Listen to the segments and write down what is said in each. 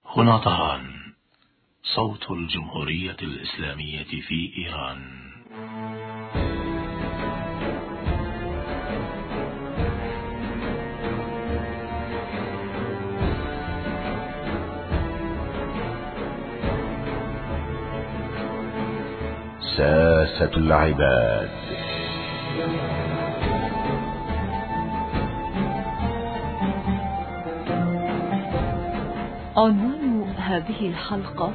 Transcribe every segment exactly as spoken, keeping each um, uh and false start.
هنا طهران، صوت الجمهورية الإسلامية في إيران. ساسة العباد. عنوان هذه الحلقة: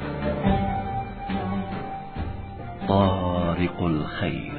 طارق الخير.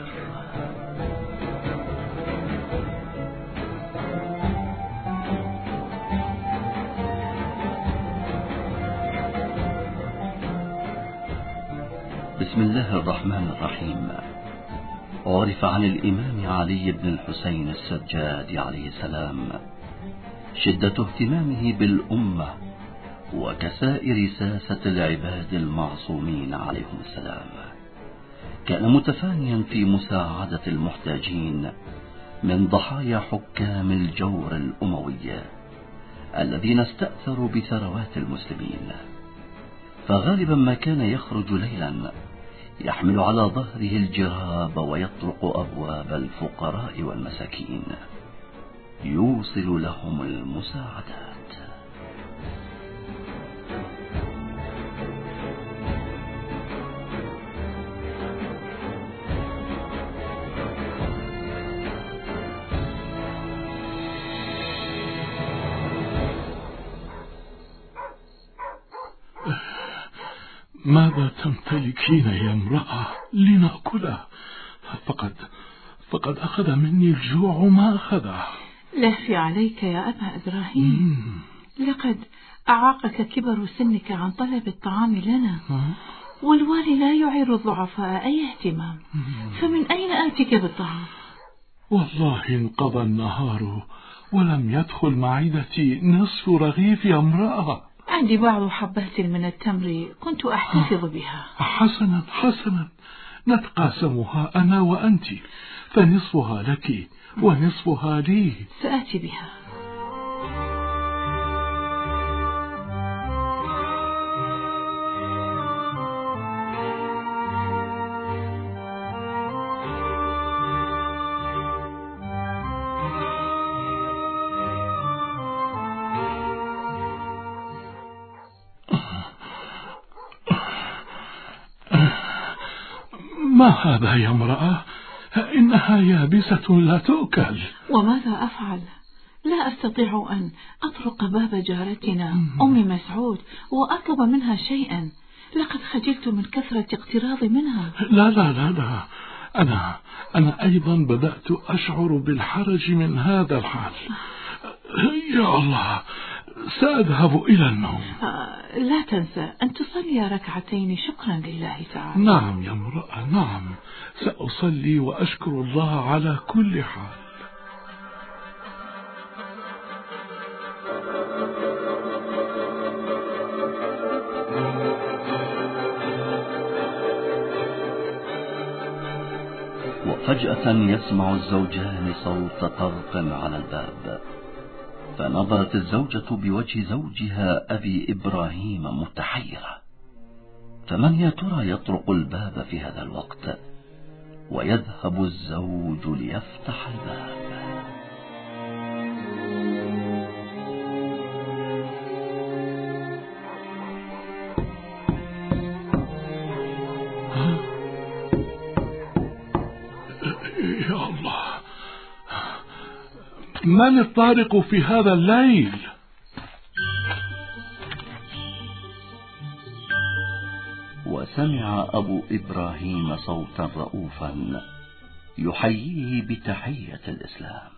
بسم الله الرحمن الرحيم. عرف عن الإمام علي بن الحسين السجاد عليه السلام شدة اهتمامه بالأمة وكسائر ساسة العباد المعصومين عليهم السلام. كان متفانيا في مساعدة المحتاجين من ضحايا حكام الجور الأموي الذين استأثروا بثروات المسلمين، فغالبا ما كان يخرج ليلا يحمل على ظهره الجراب ويطرق أبواب الفقراء والمساكين يوصل لهم المساعدات. ماذا تمتلكين يا امرأة لنأكله؟ فقد فقد أخذ مني الجوع ما أخذه. لا في عليك يا أبا إبراهيم. مم. لقد أعاقك كبر سنك عن طلب الطعام لنا، والوالي لا يعير الضعفاء أي اهتمام، فمن أين آتيك بالطعام؟ والله انقضى النهار ولم يدخل معدتي نصف رغيف يا امرأة. عندي بعض حبات من التمر كنت أحتفظ بها. حسنا حسنا، نتقاسمها أنا وأنت، فنصفها لك ونصفها لي. سآتي بها. ما هذا يا امرأة؟ إنها يابسة لا تؤكل. وماذا أفعل؟ لا أستطيع أن أطرق باب جارتنا أم مسعود وأطلب منها شيئا، لقد خجلت من كثرة اقتراض منها. لا لا لا لا، أنا أنا أيضا بدأت أشعر بالحرج من هذا الحال. يا الله، سأذهب إلى النوم. آه لا تنسى أن تصلي ركعتين شكرا لله تعالى. نعم يا امرأة، نعم، سأصلي وأشكر الله على كل حال. وفجأة يسمع الزوجان صوت طرق على الباب، فنظرت الزوجة بوجه زوجها أبي إبراهيم متحيرة، فمن يا ترى يطرق الباب في هذا الوقت؟ ويذهب الزوج ليفتح الباب. يا الله، من الطارق في هذا الليل؟ وسمع أبو إبراهيم صوتا رؤوفا يحييه بتحية الإسلام.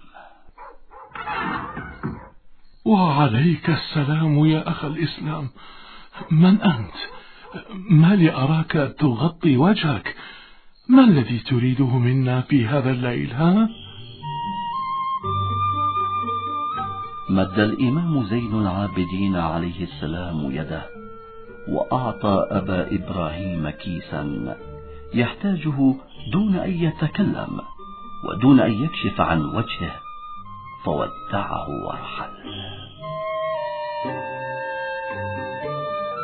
وعليك السلام يا أخ الإسلام. من أنت؟ ما لي أراك تغطي وجهك؟ ما الذي تريده منا في هذا الليل؟ ها؟ مد الإمام زين العابدين عليه السلام يده وأعطى أبا إبراهيم كيسا يحتاجه دون أن يتكلم ودون أن يكشف عن وجهه، فودعه ورحل.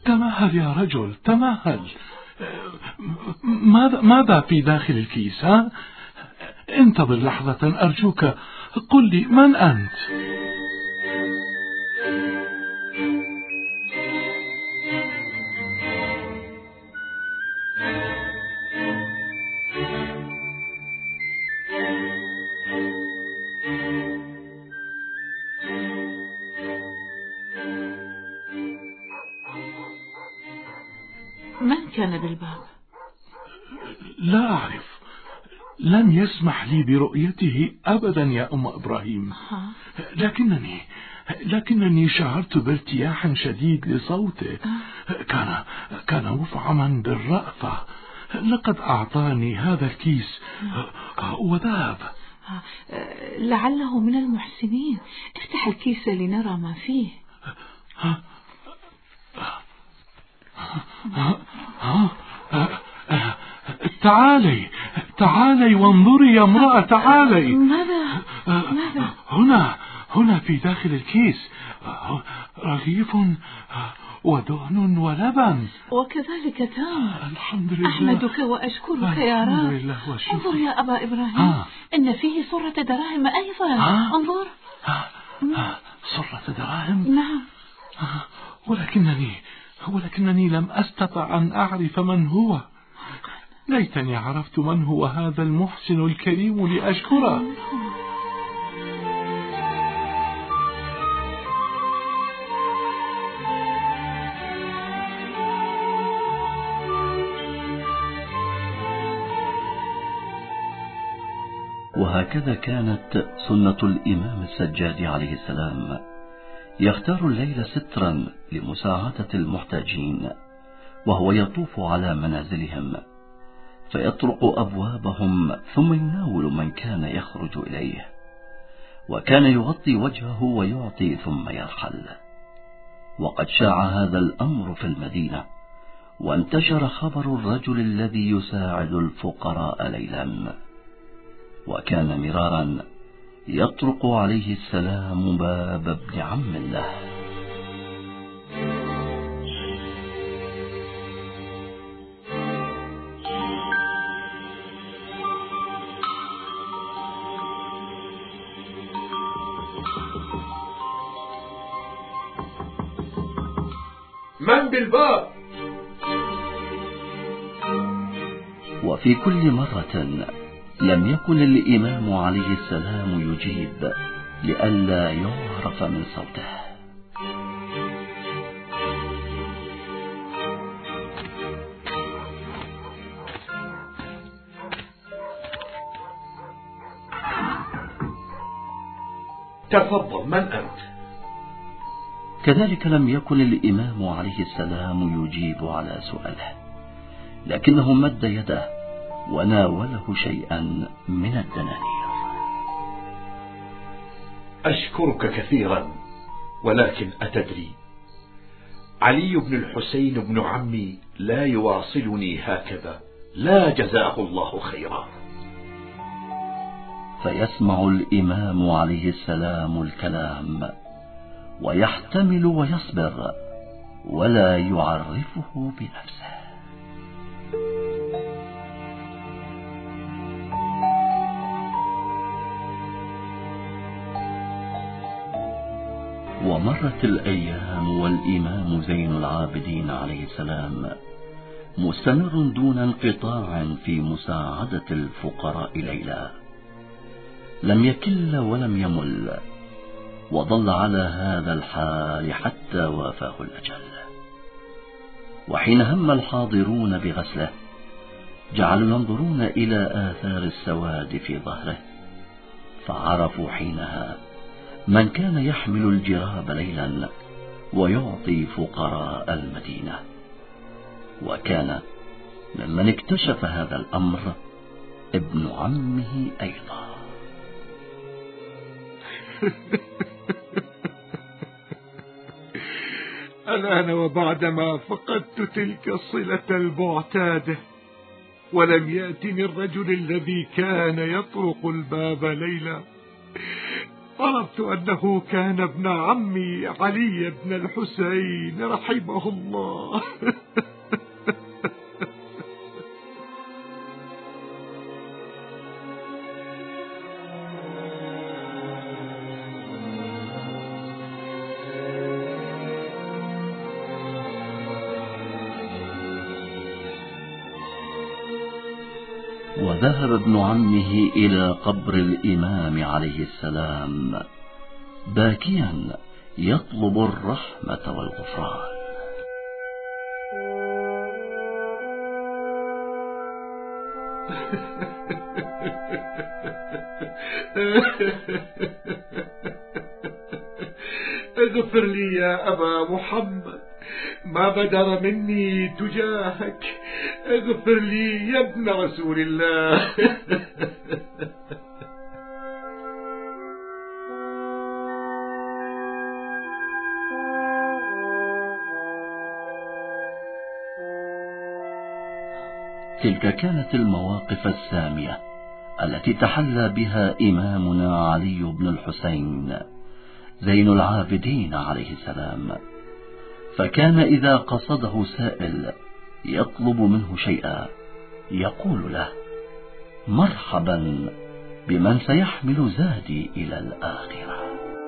تمهل يا رجل، تمهل. ماذا ماذا في داخل الكيس؟ ها؟ انتظر لحظة أرجوك، قل لي من أنت؟ من كان بالباب؟ لا أعرف، لم يسمح لي برؤيته أبدا يا أم إبراهيم. لكنني لكنني شعرت بارتياح شديد لصوته، كان كان مفعما بالرأفة. لقد أعطاني هذا الكيس وذهب. لعله من المحسنين. افتح الكيس لنرى ما فيه. تعالي تعالي وانظري يا امرأة، تعالي. ماذا ماذا هنا هنا في داخل الكيس رغيف ودهن ولبن، وكذلك تمر. الحمد لله. أحمدك وأشكرك يا رب. الحمد لله والشكر. انظر يا أبا إبراهيم، آه. إن فيه صرة دراهم أيضا. آه. انظر. آه. آه. صرة دراهم؟ نعم. آه. ولكنني ولكنني لم أستطع أن أعرف من هو. ليتني عرفت من هو هذا المحسن الكريم لأشكره. وهكذا كانت سنة الإمام السجاد عليه السلام، يختار الليل سترا لمساعدة المحتاجين، وهو يطوف على منازلهم فيطرق أبوابهم ثم يناول من كان يخرج إليه، وكان يغطي وجهه ويعطي ثم يرحل. وقد شاع هذا الأمر في المدينة، وانتشر خبر الرجل الذي يساعد الفقراء ليلا، وكان مرارا يطرق عليه السلام باب ابن عم له. من بالباب؟ وفي كل مرة لم يكن الإمام عليه السلام يجيب لئلا يعرف من صوته. تفضل، من أنت؟ كذلك لم يكن الإمام عليه السلام يجيب على سؤاله، لكنه مد يده وناوله شيئا من الدنانير. أشكرك كثيرا، ولكن أتدري علي بن الحسين بن عمي لا يواصلني هكذا، لا جزاه الله خيرا. فيسمع الإمام عليه السلام الكلام ويحتمل ويصبر ولا يعرفه بنفسه. ومرت الأيام والإمام زين العابدين عليه السلام مستمر دون انقطاع في مساعدة الفقراء ليلا، لم يكل ولم يمل، وظل على هذا الحال حتى وافاه الأجل. وحين هم الحاضرون بغسله جعلوا ينظرون إلى آثار السواد في ظهره، فعرفوا حينها من كان يحمل الجراب ليلا ويعطي فقراء المدينة، وكان ممن اكتشف هذا الأمر ابن عمه أيضا. الآن وبعدما فقدت تلك الصلة المعتادة، ولم يأتني الرجل الذي كان يطرق الباب ليلا، عرفت أنه كان ابن عمي علي بن الحسين رحمه الله. وذهب ابن عمه إلى قبر الإمام عليه السلام باكيا يطلب الرحمة والغفران. اغفر لي يا أبا محمد ما بدر مني تجاهك، اغفر لي يا ابن رسول الله. تلك كانت المواقف السامية التي تحلى بها إمامنا علي بن الحسين زين العابدين عليه السلام، فكان إذا قصده سائل يطلب منه شيئا يقول له: مرحبا بمن سيحمل زادي إلى الآخرة.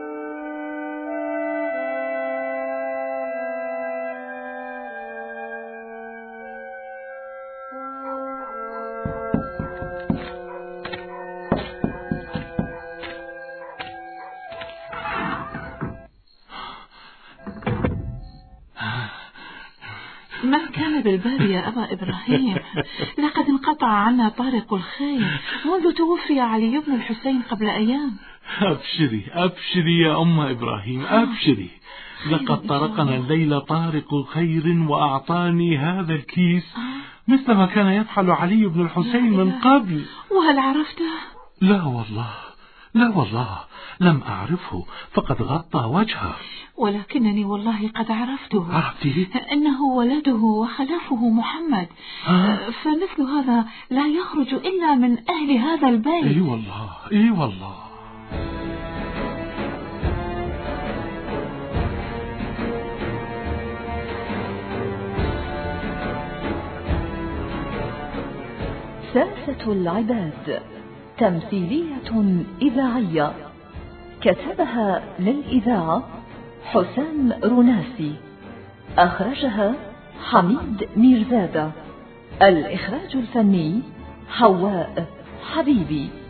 ما كان بالباب يا أبا إبراهيم؟ لقد انقطع عنا طارق الخير منذ توفي علي بن الحسين قبل أيام. أبشري أبشري يا أم إبراهيم، أبشري، لقد طرقنا الليل طارق خير وأعطاني هذا الكيس مثل ما كان يفعل علي بن الحسين من قبل. وهل عرفته؟ لا والله، لا والله لم أعرفه، فقد غطى وجهه. ولكنني والله قد عرفته. عرفتيه؟ إنه ولده وخلافه محمد. آه. فمثل هذا لا يخرج إلا من أهل هذا البيت. إي والله، إي والله. ساسة العباد تمثيلية إذاعية كتبها للإذاعة حسام رناسي، أخرجها حميد ميرزادة، الإخراج الفني حواء حبيبي.